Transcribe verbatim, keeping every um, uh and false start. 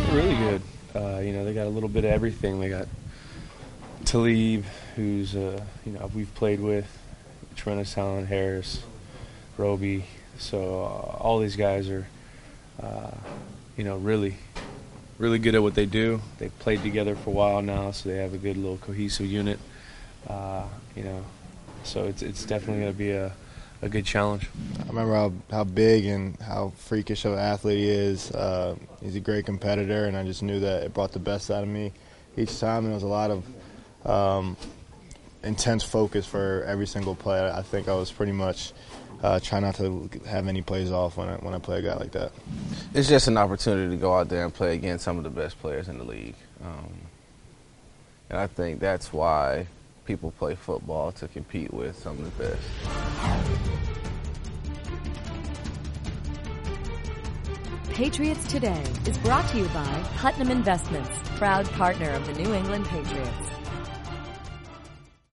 Really good. Uh, you know, they got a little bit of everything. They got Talib, who's, uh, you know, we've played with, Trent Allen, Harris, Roby. So uh, all these guys are, uh, you know, really, really good at what they do. They've played together for a while now, so they have a good little cohesive unit. Uh, you know, so it's it's definitely going to be a, a good challenge. I remember how, how big and how freakish of an athlete he is. Uh, he's a great competitor, and I just knew that it brought the best out of me each time. And it was a lot of um, intense focus for every single play. I think I was pretty much uh, trying not to have any plays off when I, when I play a guy like that. It's just an opportunity to go out there and play against some of the best players in the league. Um, and I think that's why people play football, to compete with some of the best. Patriots Today is brought to you by Putnam Investments, proud partner of the New England Patriots.